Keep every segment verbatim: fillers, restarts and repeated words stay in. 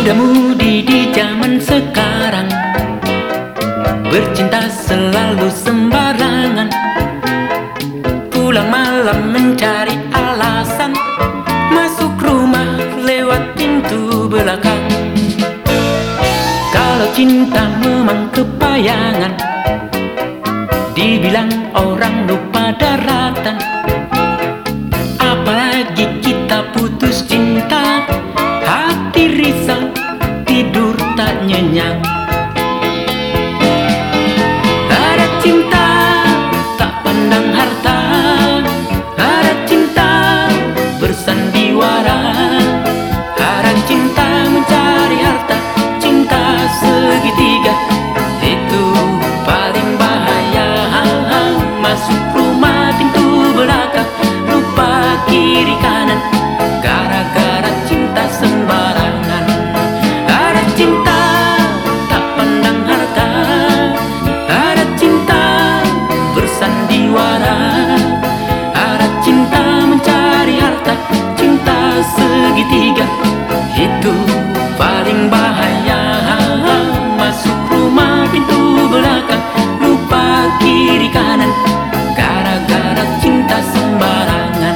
Muda-mudi di zaman sekarang bercinta selalu sembarangan, pulang malam mencari alasan, masuk rumah lewat pintu belakang. Kalau cinta memang kepayangan, dibilang orang lupa daratan. Apalagi kita putus cinta, hati risau, tidur tak nyenyak. Ada cinta tak pandang harta, ada cinta bersandiwara, ada cinta mencari harta, cinta segitiga itu paling bahaya. Masuk rumah pintu belakang, lupa kiri kanan, gara-gara cinta sembarangan. Ada cinta tak pandang harta, ada cinta bersandiwara, ada cinta mencari harta, cinta segitiga itu paling bahaya. Masuk rumah pintu belakang, lupa kiri kanan, gara-gara cinta sembarangan.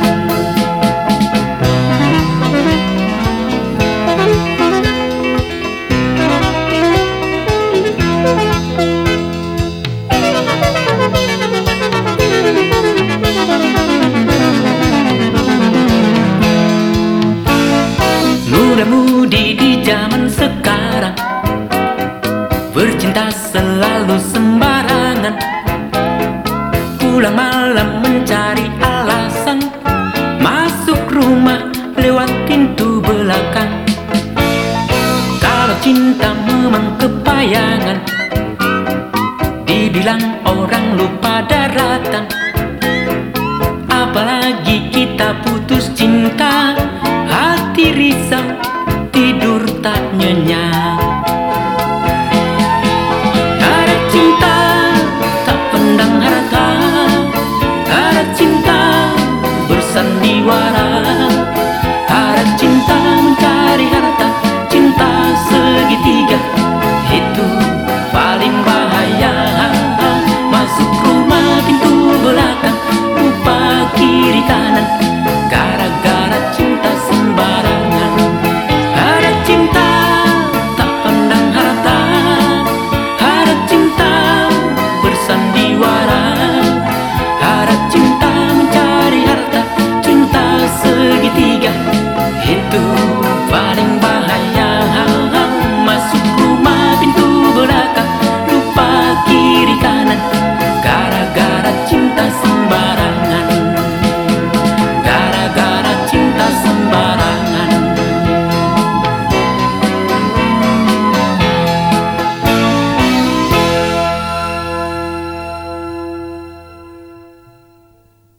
Muda-mudi di zaman sekarang bercinta selalu sembarangan, pulang malam mencari alasan, masuk rumah lewat pintu belakang. Kalau cinta memang kepayangan, dibilang orang lupa daratan. Apalagi kita putus cinta,